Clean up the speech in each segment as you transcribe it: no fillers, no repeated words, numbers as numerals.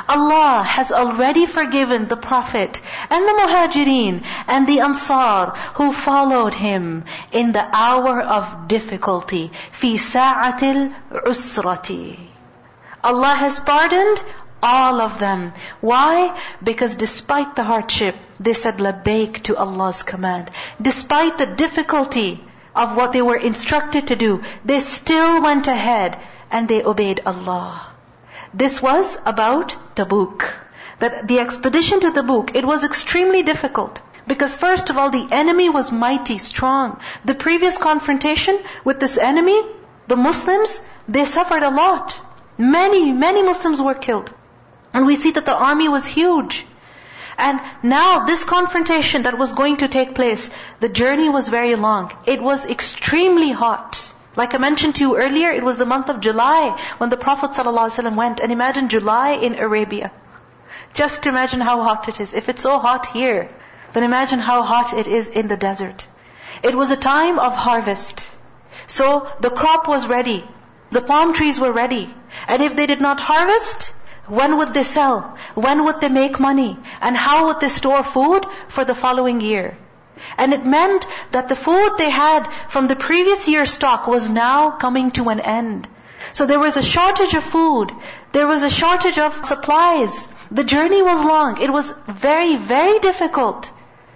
Allah has already forgiven the Prophet and the Muhajirin and the Ansar who followed him in the hour of difficulty. Fi sa'atil usrati. Allah has pardoned all of them. Why? Because despite the hardship, they said labbaik to Allah's command. Despite the difficulty of what they were instructed to do, they still went ahead and they obeyed Allah. This was about Tabuk. That the expedition to Tabuk, it was extremely difficult. Because first of all, the enemy was mighty, strong. The previous confrontation with this enemy, the Muslims, they suffered a lot. Many Muslims were killed. And we see that the army was huge. And now this confrontation that was going to take place, the journey was very long. It was extremely hot. Like I mentioned to you earlier, it was the month of July when the Prophet ﷺ went. And imagine July in Arabia. Just imagine how hot it is. If it's so hot here, then imagine how hot it is in the desert. It was a time of harvest. So the crop was ready. The palm trees were ready. And if they did not harvest, when would they sell? When would they make money? And how would they store food for the following year? And it meant that the food they had from the previous year's stock was now coming to an end. So there was a shortage of food. There was a shortage of supplies. The journey was long. It was very, very difficult.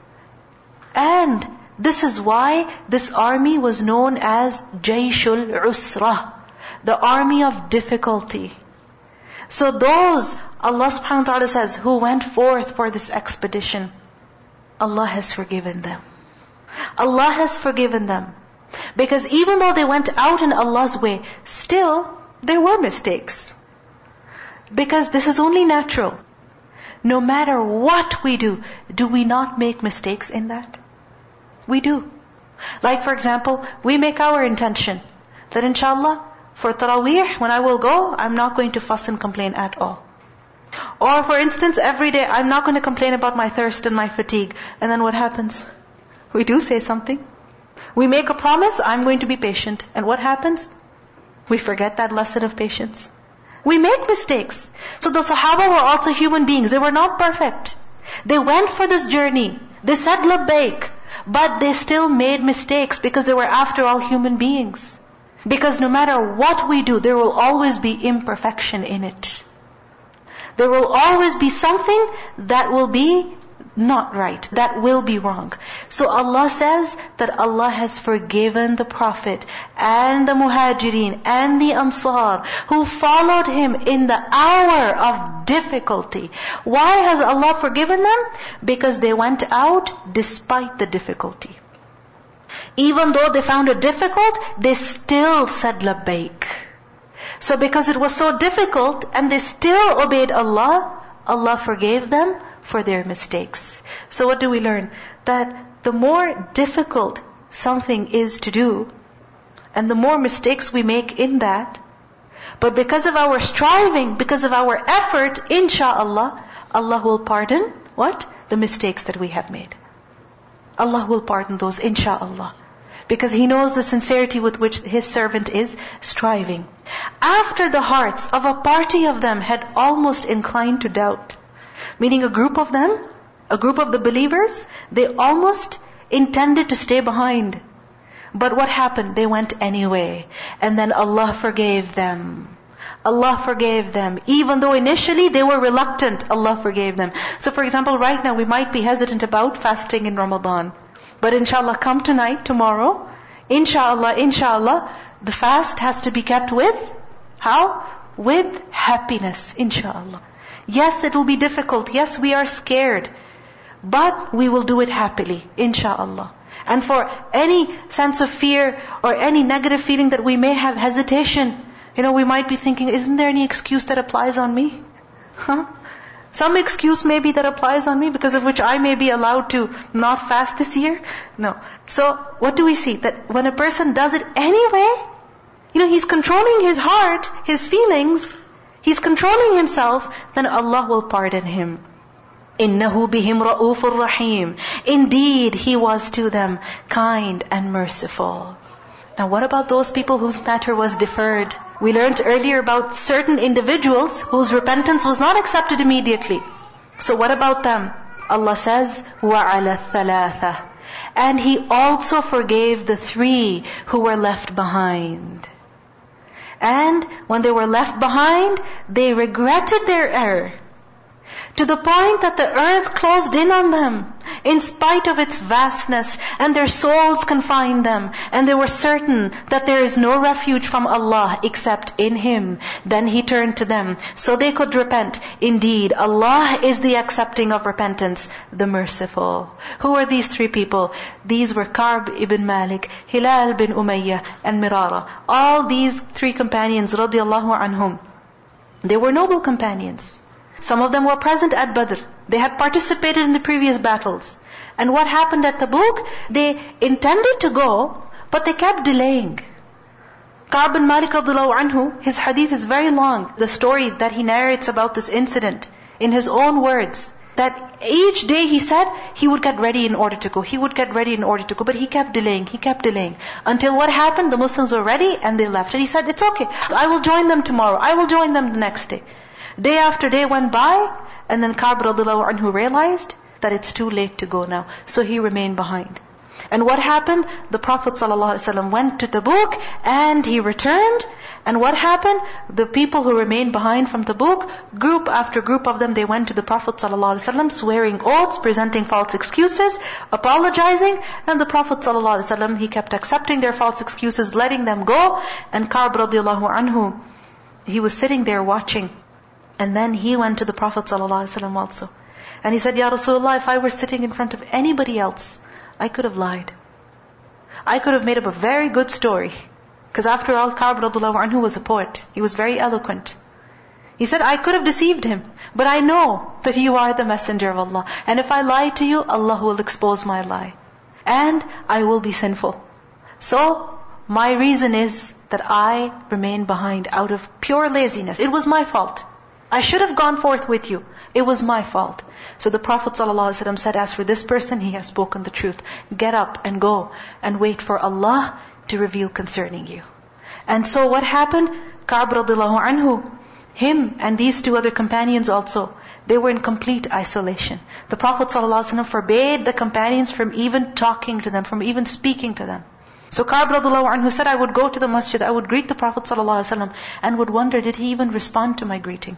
And this is why this army was known as Jayshul Usra, the army of difficulty. So those, Allah subhanahu wa ta'ala says, who went forth for this expedition, Allah has forgiven them. Allah has forgiven them. Because even though they went out in Allah's way, still there were mistakes. Because this is only natural. No matter what we do we not make mistakes in that? We do. Like for example, we make our intention that inshallah, for Taraweeh, when I will go, I'm not going to fuss and complain at all. Or for instance, every day, I'm not going to complain about my thirst and my fatigue. And then what happens? We do say something. We make a promise, I'm going to be patient. And what happens? We forget that lesson of patience. We make mistakes. So the Sahaba were also human beings. They were not perfect. They went for this journey. They said labbaik. But they still made mistakes because they were after all human beings. Because no matter what we do, there will always be imperfection in it. There will always be something that will be not right, that will be wrong. So Allah says that Allah has forgiven the Prophet and the Muhajirin and the Ansar who followed him in the hour of difficulty. Why has Allah forgiven them? Because they went out despite the difficulty. Even though they found it difficult, they still said labbaik. So because it was so difficult and they still obeyed Allah, Allah forgave them for their mistakes. So what do we learn? That the more difficult something is to do, and the more mistakes we make in that, but because of our striving, because of our effort, insha'Allah, Allah will pardon what? The mistakes that we have made. Allah will pardon those, insha'Allah. Because He knows the sincerity with which His servant is striving. After the hearts of a party of them had almost inclined to doubt, meaning a group of them, a group of the believers, they almost intended to stay behind. But what happened? They went anyway. And then Allah forgave them. Allah forgave them. Even though initially they were reluctant, Allah forgave them. So for example, right now we might be hesitant about fasting in Ramadan. But inshallah, come tonight, tomorrow, inshallah, the fast has to be kept with, how? With happiness, inshallah. Yes, it will be difficult. Yes, we are scared. But we will do it happily, inshallah. And for any sense of fear or any negative feeling that we may have, hesitation, we might be thinking, isn't there any excuse that applies on me? Some excuse maybe that applies on me because of which I may be allowed to not fast this year. No. So what do we see? That when a person does it anyway, he's controlling his heart, his feelings, he's controlling himself, then Allah will pardon him. إِنَّهُ بِهِمْ رَءُوفٌ رَحِيمٌ. Indeed, He was to them kind and merciful. Now what about those people whose matter was deferred? We learned earlier about certain individuals whose repentance was not accepted immediately. So what about them? Allah says, وَعَلَى الثَّلَاثَةِ, and He also forgave the 3 who were left behind. And when they were left behind, they regretted their error, to the point that the earth closed in on them, in spite of its vastness, and their souls confined them, and they were certain that there is no refuge from Allah except in Him. Then He turned to them, so they could repent. Indeed, Allah is the accepting of repentance, the merciful. Who are these 3 people? These were Ka'b ibn Malik, Hilal bin Umayyah, and Mirara. All these 3 companions, radiallahu anhum, they were noble companions. Some of them were present at Badr. They had participated in the previous battles. And what happened at Tabuk? They intended to go, but they kept delaying. Ka'b bin Malik radiallahu anhu, his hadith is very long. The story that he narrates about this incident, in his own words, that each day he said he would get ready in order to go. He would get ready in order to go. But he kept delaying. Until what happened? The Muslims were ready and they left. And he said, it's okay. I will join them tomorrow. I will join them the next day. Day after day went by, and then Ka'b radiallahu anhu realized that it's too late to go now. So he remained behind. And what happened? The Prophet ﷺ went to Tabuk, and he returned. And what happened? The people who remained behind from Tabuk, group after group of them, they went to the Prophet ﷺ, swearing oaths, presenting false excuses, apologizing. And the Prophet ﷺ, he kept accepting their false excuses, letting them go. And Ka'b radiallahu anhu, he was sitting there watching. And then he went to the Prophet ﷺ also. And he said, Ya Rasulullah, if I were sitting in front of anybody else, I could have lied. I could have made up a very good story. Because after all, Ka'b radiallahu anhu was a poet. He was very eloquent. He said, I could have deceived him. But I know that you are the messenger of Allah. And if I lie to you, Allah will expose my lie. And I will be sinful. So, my reason is that I remain behind out of pure laziness. It was my fault. I should have gone forth with you. It was my fault. So the Prophet ﷺ said, as for this person, he has spoken the truth. Get up and go and wait for Allah to reveal concerning you. And so what happened? Ka'b radiallahu anhu, him and these 2 other companions also, they were in complete isolation. The Prophet ﷺ forbade the companions from even talking to them, from even speaking to them. So Ka'b radiallahu anhu said, I would go to the masjid, I would greet the Prophet ﷺ, and would wonder, did he even respond to my greeting?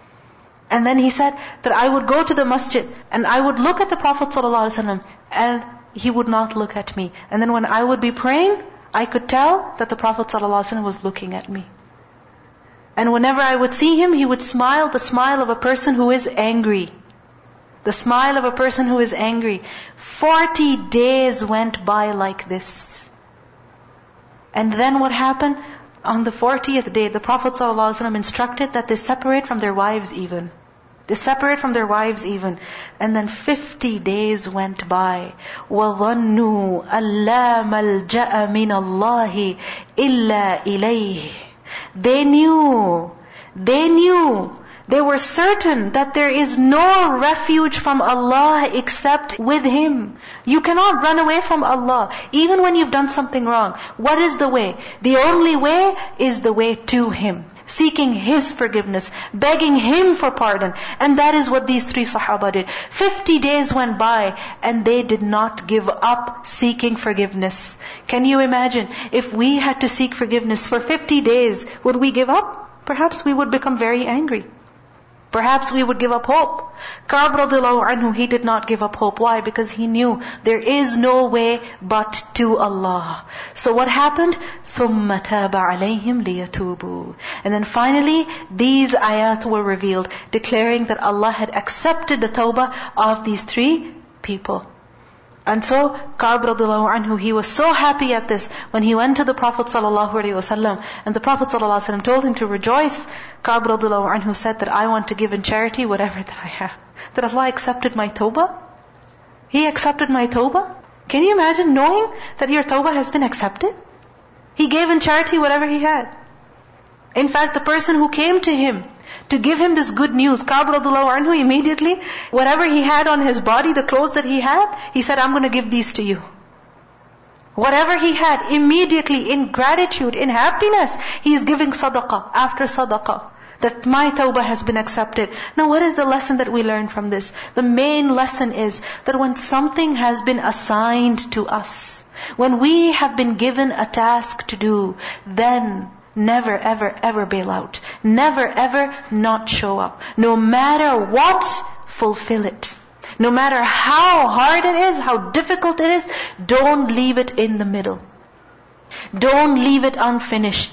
And then he said that I would go to the masjid and I would look at the Prophet ﷺ and he would not look at me. And then when I would be praying, I could tell that the Prophet ﷺ was looking at me. And whenever I would see him, he would smile the smile of a person who is angry. The smile of a person who is angry. 40 days went by like this. And then what happened? On the 40th day, the Prophet ﷺ instructed that they separate from their wives even. They separate from their wives even. And then 50 days went by. وَظَنُّوا أَلَّا مَلْجَأَ مِنَ اللَّهِ إِلَّا إِلَيْهِ. They were certain that there is no refuge from Allah except with Him. You cannot run away from Allah, even when you've done something wrong. What is the way? The only way is the way to Him. Seeking His forgiveness, begging Him for pardon. And that is what these 3 Sahaba did. 50 days went by and they did not give up seeking forgiveness. Can you imagine? If we had to seek forgiveness for 50 days, would we give up? Perhaps we would become very angry. Perhaps we would give up hope. Ka'b radiallahu anhu, he did not give up hope. Why? Because he knew there is no way but to Allah. So what happened? ثُمَّ تَابَ عَلَيْهِمْ لِيَتُوبُوا. And then finally, these ayat were revealed, declaring that Allah had accepted the tawbah of these 3 people. And so, Ka'b radiallahu anhu, he was so happy at this, when he went to the Prophet ﷺ, and the Prophet ﷺ told him to rejoice. Ka'b radiallahu anhu said that I want to give in charity whatever that I have. That Allah accepted my tawbah? He accepted my tawbah? Can you imagine knowing that your tawbah has been accepted? He gave in charity whatever he had. In fact, the person who came to him to give him this good news, Ka'b radiallahu anhu, immediately, whatever he had on his body, the clothes that he had, he said, I'm going to give these to you. Whatever he had, immediately in gratitude, in happiness, he is giving sadaqah after sadaqah. That my tawbah has been accepted. Now what is the lesson that we learn from this? The main lesson is that when something has been assigned to us, when we have been given a task to do, then never ever ever bail out. Never ever not show up. No matter what, fulfill it. No matter how hard it is, how difficult it is, don't leave it in the middle. Don't leave it unfinished.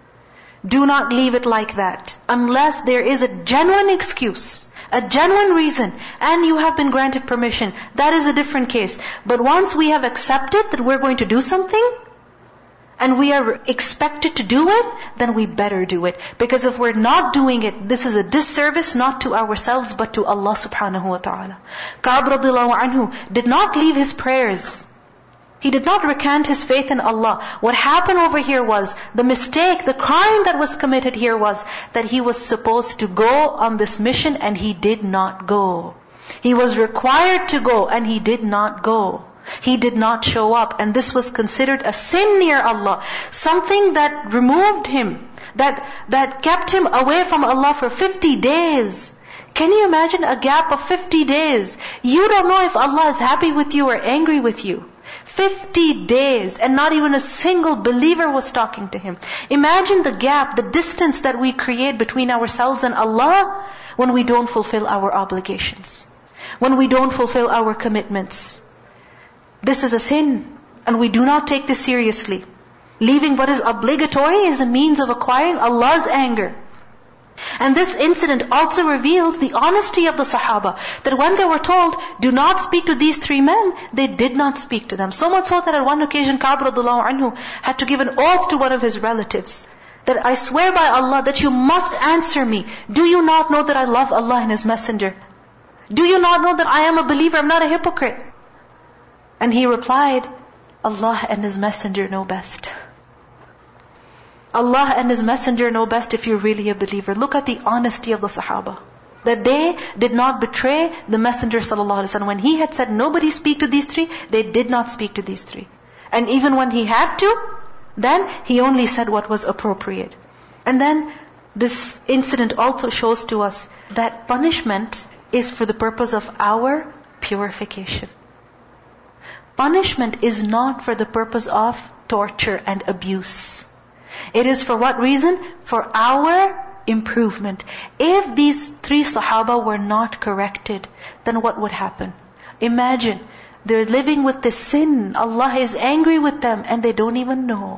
Do not leave it like that. Unless there is a genuine excuse, a genuine reason, and you have been granted permission. That is a different case. But once we have accepted that we're going to do something, and we are expected to do it, then we better do it. Because if we're not doing it, this is a disservice not to ourselves but to Allah subhanahu wa ta'ala. Ka'b radiallahu anhu did not leave his prayers. He did not recant his faith in Allah. What happened over here was, the mistake, the crime that was committed here was, that he was supposed to go on this mission and he did not go. He was required to go and he did not go. He did not show up, and this was considered a sin near Allah. Something that removed him, that kept him away from Allah for 50 days. Can you imagine a gap of 50 days? You don't know if Allah is happy with you or angry with you. 50 days, and not even a single believer was talking to him. Imagine the gap, the distance that we create between ourselves and Allah when we don't fulfill our obligations, when we don't fulfill our commitments. This is a sin, and we do not take this seriously. Leaving what is obligatory is a means of acquiring Allah's anger. And this incident also reveals the honesty of the Sahaba, that when they were told, do not speak to these 3 men, they did not speak to them. So much so that at one occasion, Ka'b radiallahu anhu had to give an oath to one of his relatives, that I swear by Allah that you must answer me. Do you not know that I love Allah and His Messenger? Do you not know that I am a believer, I'm not a hypocrite? And he replied, Allah and His Messenger know best. Allah and His Messenger know best if you're really a believer. Look at the honesty of the Sahaba. That they did not betray the Messenger sallallahu alaihi wasallam. When he had said, nobody speak to these 3, they did not speak to these 3. And even when he had to, then he only said what was appropriate. And then this incident also shows to us that punishment is for the purpose of our purification. Punishment is not for the purpose of torture and abuse. It is for what reason? For our improvement. If these 3 Sahaba were not corrected, then what would happen? Imagine, they're living with this sin. Allah is angry with them and they don't even know.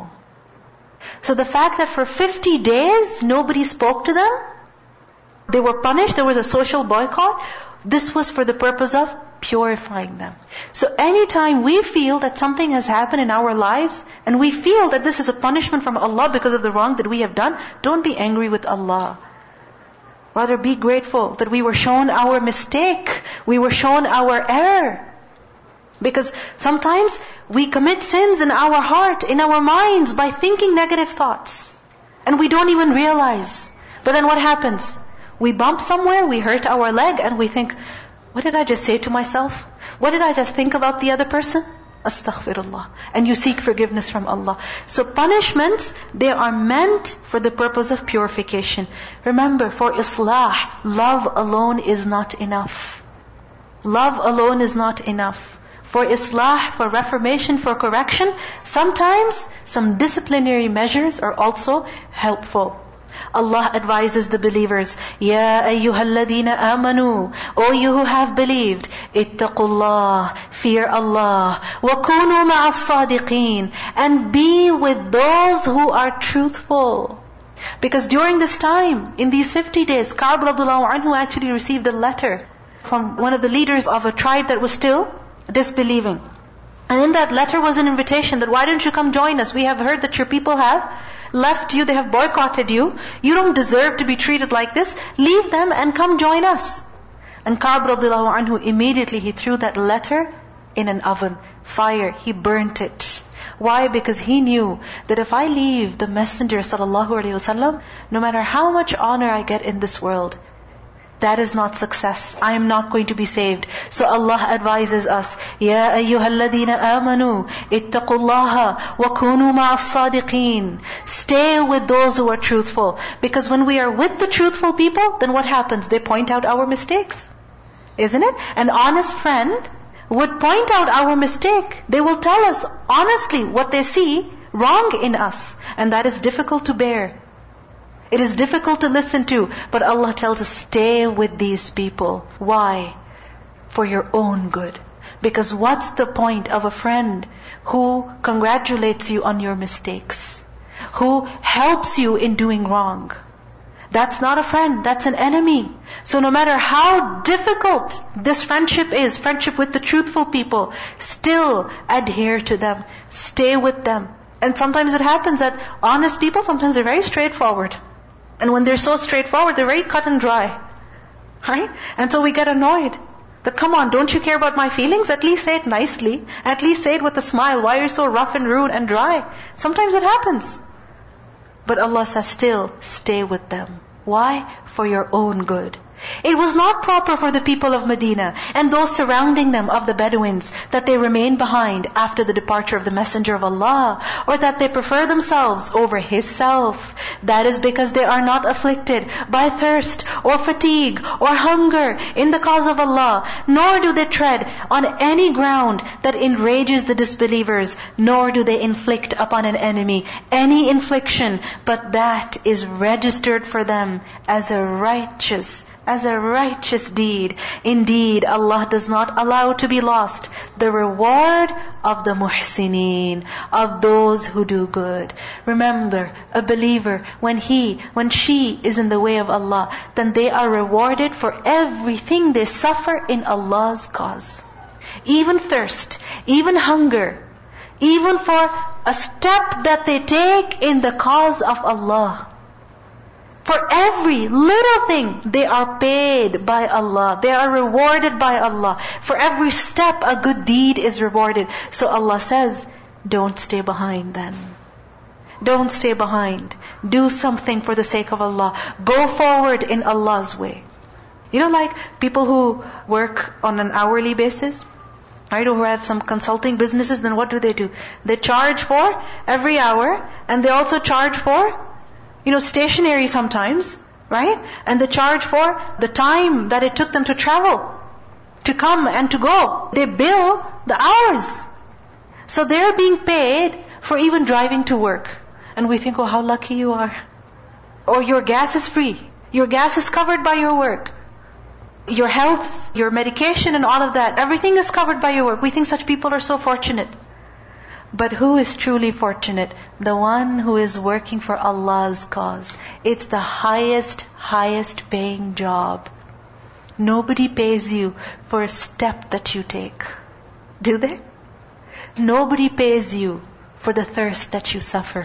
So the fact that for 50 days nobody spoke to them, they were punished, there was a social boycott, this was for the purpose of purifying them. So anytime we feel that something has happened in our lives, and we feel that this is a punishment from Allah because of the wrong that we have done, don't be angry with Allah. Rather be grateful that we were shown our mistake, we were shown our error. Because sometimes we commit sins in our heart, in our minds, by thinking negative thoughts. And we don't even realize. But then what happens? We bump somewhere, we hurt our leg, and we think, what did I just say to myself? What did I just think about the other person? Astaghfirullah. And you seek forgiveness from Allah. So punishments, they are meant for the purpose of purification. Remember, for islah, love alone is not enough. Love alone is not enough. For islah, for reformation, for correction, sometimes some disciplinary measures are also helpful. Allah advises the believers, Ya ayyuhalladhina amanu, O you who have believed, ittaqullah, fear Allah, wa kunu ma'as sadiqeen, and be with those who are truthful. Because during this time, in these 50 days, Ka'b radiallahu anhu actually received a letter from one of the leaders of a tribe that was still disbelieving. And in that letter was an invitation that why don't you come join us? We have heard that your people have left you, they have boycotted you. You don't deserve to be treated like this. Leave them and come join us. And Ka'b radiallahu anhu, immediately he threw that letter in an oven, fire, he burnt it. Why? Because he knew that if I leave the Messenger sallallahu alaihi wasallam, no matter how much honor I get in this world, that is not success. I am not going to be saved. So Allah advises us, Ya ayyuhalladhina amanu, ittaqullaha wa kunu ma'as sadiqeen. Stay with those who are truthful. Because when we are with the truthful people, then what happens? They point out our mistakes. Isn't it? An honest friend would point out our mistake. They will tell us honestly what they see wrong in us. And that is difficult to bear. It is difficult to listen to, but Allah tells us, stay with these people. Why? For your own good. Because what's the point of a friend who congratulates you on your mistakes? Who helps you in doing wrong? That's not a friend, that's an enemy. So no matter how difficult this friendship is, friendship with the truthful people, still adhere to them. Stay with them. And sometimes it happens that honest people, sometimes they're very straightforward. And when they're so straightforward, they're very cut and dry. Right? And so we get annoyed. That come on, don't you care about my feelings? At least say it nicely. At least say it with a smile. Why are you so rough and rude and dry? Sometimes it happens. But Allah says still, stay with them. Why? For your own good. It was not proper for the people of Medina and those surrounding them of the Bedouins that they remain behind after the departure of the Messenger of Allah, or that they prefer themselves over His self. That is because they are not afflicted by thirst or fatigue or hunger in the cause of Allah, nor do they tread on any ground that enrages the disbelievers, nor do they inflict upon an enemy any infliction, but that is registered for them as a righteous deed. Indeed, Allah does not allow to be lost the reward of the muhsineen, of those who do good. Remember, a believer, when she is in the way of Allah, then they are rewarded for everything they suffer in Allah's cause. Even thirst, even hunger, even for a step that they take in the cause of Allah. For every little thing, they are paid by Allah. They are rewarded by Allah. For every step, a good deed is rewarded. So Allah says, don't stay behind then. Don't stay behind. Do something for the sake of Allah. Go forward in Allah's way. You know, like people who work on an hourly basis, right, who have some consulting businesses, then what do? They charge for every hour, and they also charge for stationary sometimes, right? And they charge for the time that it took them to travel, to come and to go. They bill the hours. So they're being paid for even driving to work. And we think, oh, how lucky you are. Or your gas is free. Your gas is covered by your work. Your health, your medication and all of that, everything is covered by your work. We think such people are so fortunate. But who is truly fortunate? The one who is working for Allah's cause. It's the highest paying job. Nobody pays you for a step that you take. Do they? Nobody pays you for the thirst that you suffer.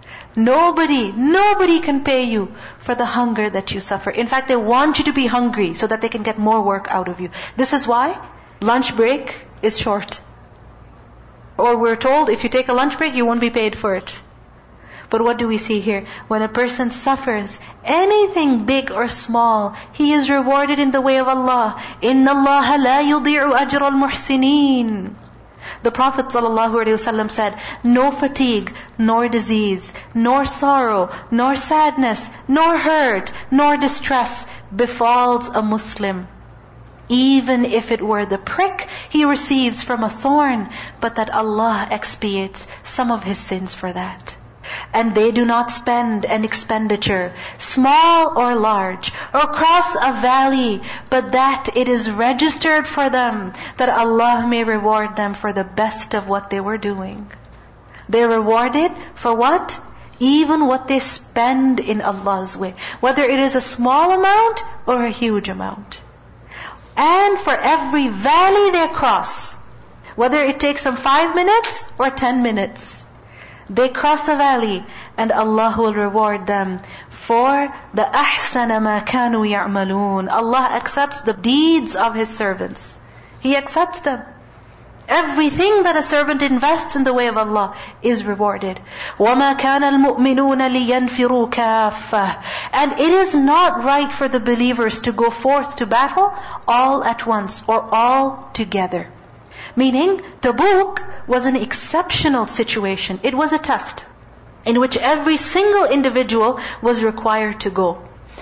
Nobody can pay you for the hunger that you suffer. In fact, they want you to be hungry so that they can get more work out of you. This is why lunch break is short. Or we're told if you take a lunch break, you won't be paid for it. But what do we see here? When a person suffers anything big or small, he is rewarded in the way of Allah. إِنَّ اللَّهَ لَا يُضِيعُ أَجْرَ الْمُحْسِنِينَ. The Prophet ﷺ said, no fatigue, nor disease, nor sorrow, nor sadness, nor hurt, nor distress befalls a Muslim, even if it were the prick he receives from a thorn, but that Allah expiates some of his sins for that. And they do not spend an expenditure, small or large, or cross a valley, but that it is registered for them, that Allah may reward them for the best of what they were doing. They're rewarded for what? Even what they spend in Allah's way. Whether it is a small amount or a huge amount. And for every valley they cross, whether it takes them 5 minutes or 10 minutes, they cross a valley and Allah will reward them for the أَحْسَنَ مَا كَانُوا يَعْمَلُونَ. Allah accepts the deeds of His servants. He accepts them. Everything that a servant invests in the way of Allah is rewarded. وَمَا كَانَ الْمُؤْمِنُونَ لِيَنْفِرُوا كَافَّةً. And it is not right for the believers to go forth to battle all at once or all together. Meaning, Tabuk was an exceptional situation. It was a test in which every single individual was required to go.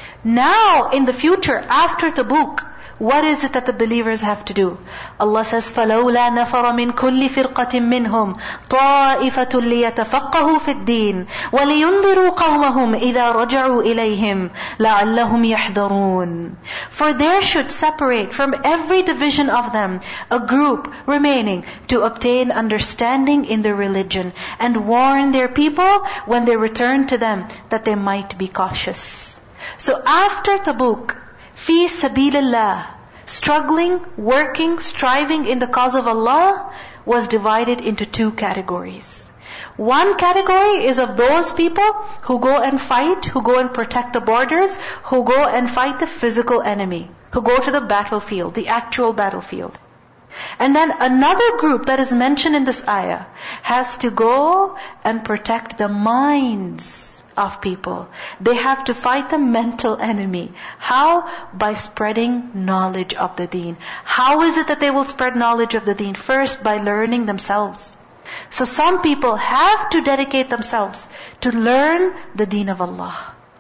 Now, in the future, after Tabuk, what is it that the believers have to do? Allah says, فَلَوْلَا نَفَرَ مِنْ كُلِّ فِرْقَةٍ مِّنْهُمْ طَائِفَةٌ لِيَتَفَقَّهُوا فِي الدِّينِ وَلِيُنْذِرُوا قَوْمَهُمْ إِذَا رَجَعُوا إِلَيْهِمْ لَعَلَّهُمْ يَحْذَرُونَ. For there should separate from every division of them a group remaining to obtain understanding in their religion and warn their people when they return to them that they might be cautious. So after Tabuk, fi sabilillah, struggling, working, striving in the cause of Allah was divided into two categories. One category is of those people who go and fight, who go and protect the borders, who go and fight the physical enemy, who go to the battlefield, the actual battlefield. And then another group that is mentioned in this ayah has to go and protect the minds of people. They have to fight the mental enemy. How? By spreading knowledge of the deen. How is it that they will spread knowledge of the deen? First, by learning themselves. So some people have to dedicate themselves to learn the deen of Allah,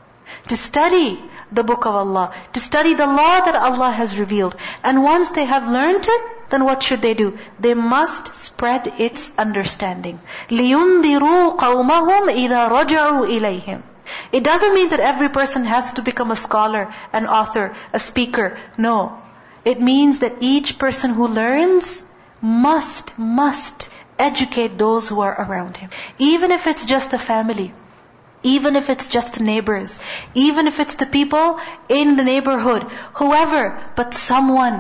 to study the book of Allah, to study the law that Allah has revealed. And once they have learned it, then what should they do? They must spread its understanding. لِيُنْذِرُوا قَوْمَهُمْ إِذَا رَجَعُوا إِلَيْهِمْ. It doesn't mean that every person has to become a scholar, an author, a speaker. No. It means that each person who learns must educate those who are around him. Even if it's just the family. Even if it's just the neighbors. Even if it's the people in the neighborhood. Whoever, but someone.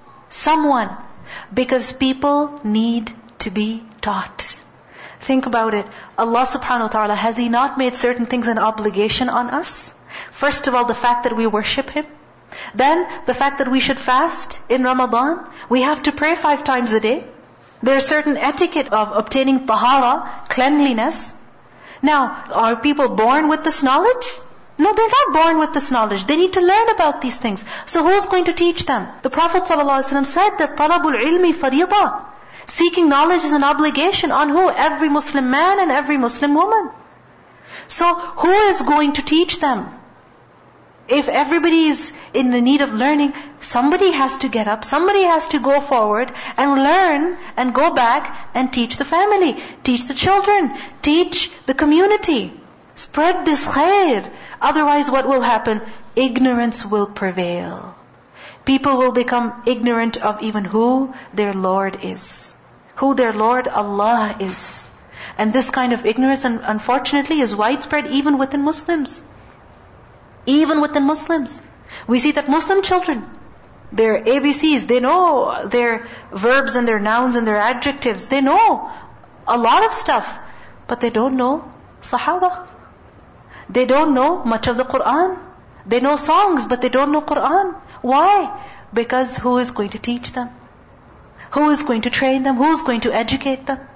Because people need to be taught. Think about it. Allah subhanahu wa ta'ala, has He not made certain things an obligation on us? First of all, the fact that we worship Him. Then, the fact that we should fast in Ramadan. We have to pray 5 times a day. There is certain etiquette of obtaining tahara, cleanliness. Now, are people born with this knowledge? No, they're not born with this knowledge. They need to learn about these things. So who's going to teach them? The Prophet ﷺ said that طَلَبُ الْعِلْمِ فَرِيضَةٌ. Seeking knowledge is an obligation on who? Every Muslim man and every Muslim woman. So who is going to teach them? If everybody is in the need of learning, somebody has to get up, somebody has to go forward and learn and go back and teach the family, teach the children, teach the community. Spread this khair. Otherwise what will happen? Ignorance will prevail. People will become ignorant of even who their Lord is. Who their Lord Allah is. And this kind of ignorance, unfortunately, is widespread even within Muslims. Even within Muslims. We see that Muslim children, their ABCs, they know their verbs and their nouns and their adjectives. They know a lot of stuff. But they don't know Sahaba. They don't know much of the Qur'an. They know songs, but they don't know Qur'an. Why? Because who is going to teach them? Who is going to train them? Who is going to educate them?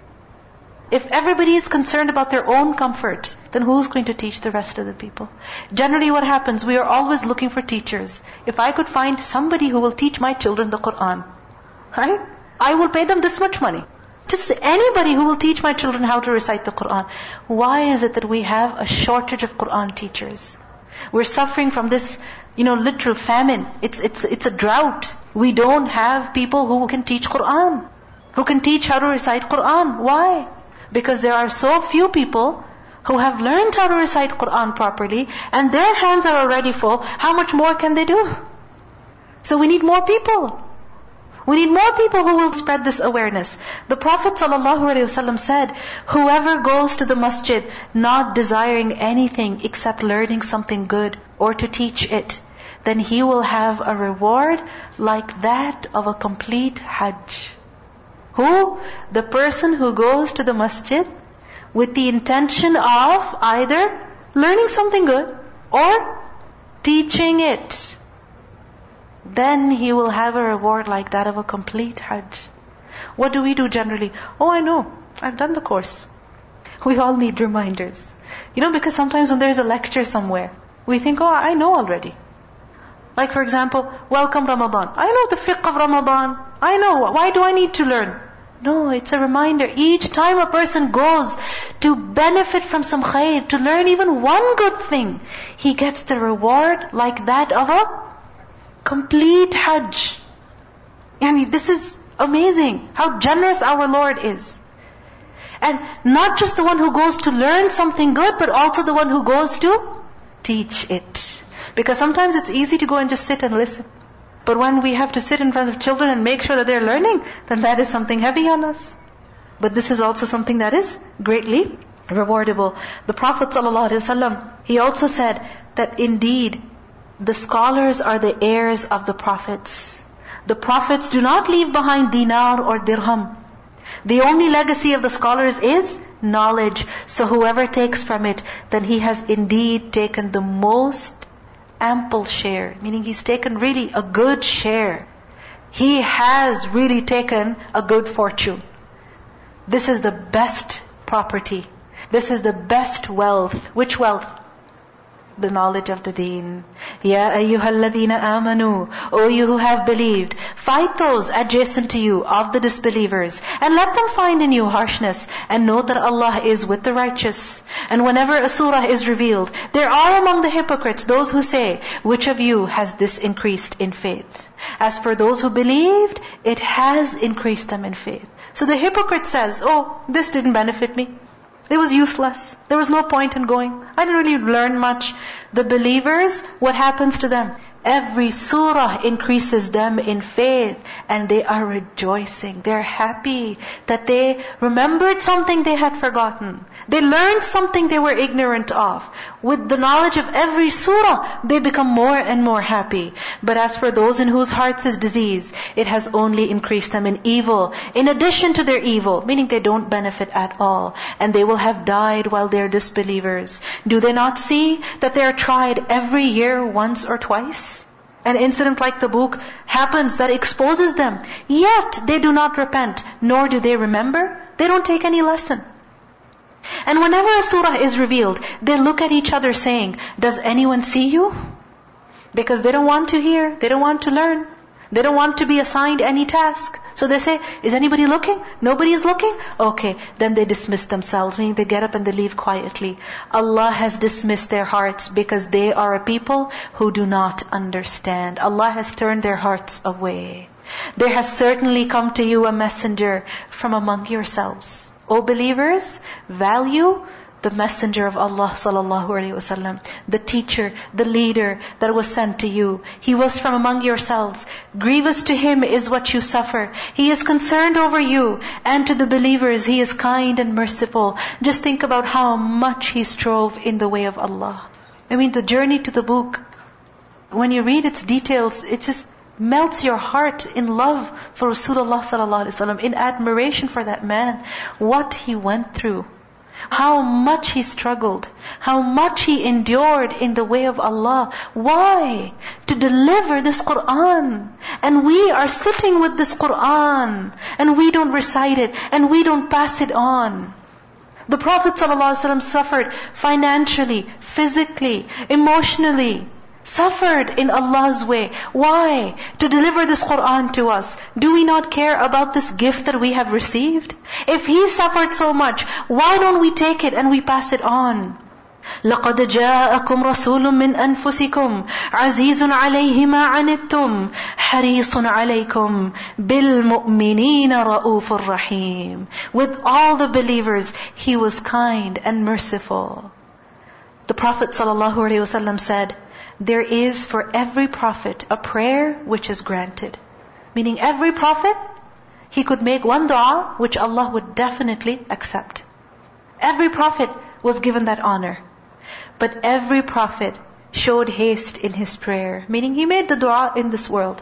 If everybody is concerned about their own comfort, then who's going to teach the rest of the people? Generally what happens, we are always looking for teachers. If I could find somebody who will teach my children the Qur'an, right? I will pay them this much money. Just anybody who will teach my children how to recite the Qur'an. Why is it that we have a shortage of Qur'an teachers? We're suffering from this, literal famine. It's a drought. We don't have people who can teach Qur'an, who can teach how to recite Qur'an. Why? Because there are so few people who have learned how to recite Qur'an properly, and their hands are already full. How much more can they do? So we need more people. We need more people who will spread this awareness. The Prophet ﷺ said, whoever goes to the masjid not desiring anything except learning something good or to teach it, then he will have a reward like that of a complete hajj. Who? The person who goes to the masjid with the intention of either learning something good or teaching it. Then he will have a reward like that of a complete hajj. What do we do generally? Oh, I know. I've done the course. We all need reminders. Because sometimes when there's a lecture somewhere, we think, oh, I know already. Like for example, welcome Ramadan. I know the fiqh of Ramadan. I know. Why do I need to learn? No, it's a reminder. Each time a person goes to benefit from some khair, to learn even one good thing, he gets the reward like that of a complete hajj. This is amazing, how generous our Lord is. And not just the one who goes to learn something good, but also the one who goes to teach it. Because sometimes it's easy to go and just sit and listen. But when we have to sit in front of children and make sure that they're learning, then that is something heavy on us. But this is also something that is greatly rewardable. The Prophet ﷺ, he also said that indeed, the scholars are the heirs of the prophets. The prophets do not leave behind dinar or dirham. The only legacy of the scholars is knowledge. So whoever takes from it, then he has indeed taken the most ample share. Meaning he's taken really a good share. He has really taken a good fortune. This is the best property. This is the best wealth. Which wealth? The knowledge of the deen. Ya ayyuhalladhina amanu, O you who have believed, fight those adjacent to you of the disbelievers, and let them find in you harshness, and know that Allah is with the righteous. And whenever a surah is revealed, there are among the hypocrites those who say, which of you has this increased in faith? As for those who believed, it has increased them in faith. So the hypocrite says, oh, this didn't benefit me. It was useless. There was no point in going. I didn't really learn much. The believers, what happens to them? Every surah increases them in faith, and they are rejoicing. They're happy that they remembered something they had forgotten. They learned something they were ignorant of. With the knowledge of every surah, they become more and more happy. But as for those in whose hearts is disease, it has only increased them in evil, in addition to their evil, meaning they don't benefit at all. And they will have died while they're disbelievers. Do they not see that they are tried every year once or twice? An incident like Tabuk happens that exposes them. Yet they do not repent, nor do they remember. They don't take any lesson. And whenever a surah is revealed, they look at each other saying, does anyone see you? Because they don't want to hear, they don't want to learn. They don't want to be assigned any task. So they say, is anybody looking? Nobody is looking? Okay, then they dismiss themselves, meaning they get up and they leave quietly. Allah has dismissed their hearts because they are a people who do not understand. Allah has turned their hearts away. There has certainly come to you a messenger from among yourselves. O believers, value the messenger of Allah sallallahu alaihi wasallam, the teacher, the leader that was sent to you. He was from among yourselves. Grievous to him is what you suffer. He is concerned over you. And to the believers, He is kind and merciful. Just think about how much he strove in the way of Allah. The journey to Tabuk, when you read its details, it just melts your heart in love for Rasulullah sallallahu alaihi wasallam, in admiration for that man, what he went through. How much he struggled, how much he endured in the way of Allah. Why? To deliver this Qur'an. And we are sitting with this Qur'an, and we don't recite it, and we don't pass it on. The Prophet ﷺ suffered financially, physically, emotionally. Suffered in Allah's way. Why? To deliver this Qur'an to us. Do we not care about this gift that we have received? If He suffered so much, why don't we take it and we pass it on? لَقَدْ جَاءَكُمْ رَسُولٌ مِّنْ أَنفُسِكُمْ عَزِيزٌ عَلَيْهِ مَا عَنِتُّمْ حَرِيصٌ عَلَيْكُمْ بِالْمُؤْمِنِينَ رَءُوفٌ رَحِيمٌ. With all the believers, He was kind and merciful. The Prophet ﷺ said, there is for every prophet a prayer which is granted. Meaning every prophet, he could make one dua which Allah would definitely accept. Every prophet was given that honor. But every prophet showed haste in his prayer. Meaning he made the dua in this world.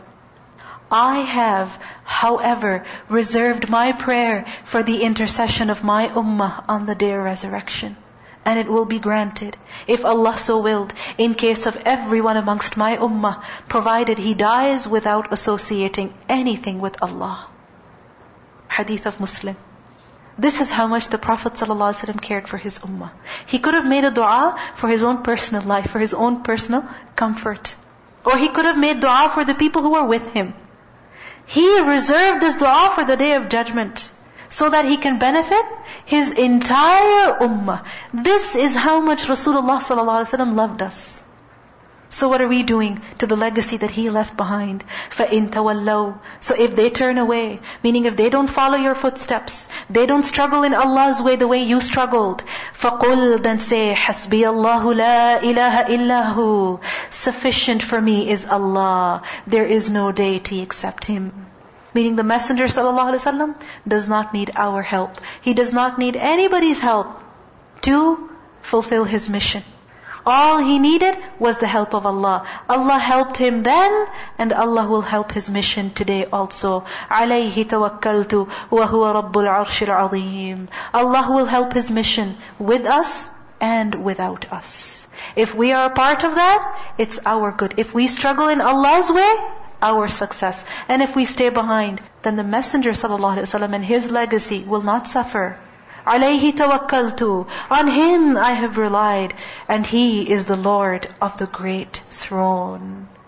I have, however, reserved my prayer for the intercession of my ummah on the day of resurrection. And it will be granted, if Allah so willed, in case of everyone amongst my ummah, provided he dies without associating anything with Allah. Hadith of Muslim. This is how much the Prophet ﷺ cared for his ummah. He could have made a dua for his own personal life, for his own personal comfort. Or he could have made dua for the people who were with him. He reserved this dua for the Day of Judgment, so that he can benefit his entire ummah. This is how much Rasulullah ﷺ loved us. So what are we doing to the legacy that he left behind? فَإِن تَوَلَّوْا. So if they turn away, meaning if they don't follow your footsteps, they don't struggle in Allah's way the way you struggled, فَقُلْ. Then say, حَسْبِيَ اللَّهُ لَا إِلَهَ إِلَّا هُ. Sufficient for me is Allah. There is no deity except Him. Meaning the Messenger ﷺ does not need our help. He does not need anybody's help to fulfill his mission. All he needed was the help of Allah. Allah helped him then, and Allah will help his mission today also. عَلَيْهِ تَوَكَّلْتُ وَهُوَ رَبُّ الْعَرْشِ الْعَظِيمِ. Allah will help His mission with us and without us. If we are a part of that, it's our good. If we struggle in Allah's way, our success. And if we stay behind, then the Messenger ﷺ and his legacy will not suffer. عَلَيْهِ تَوَكَّلْتُ. On Him I have relied, and He is the Lord of the great throne.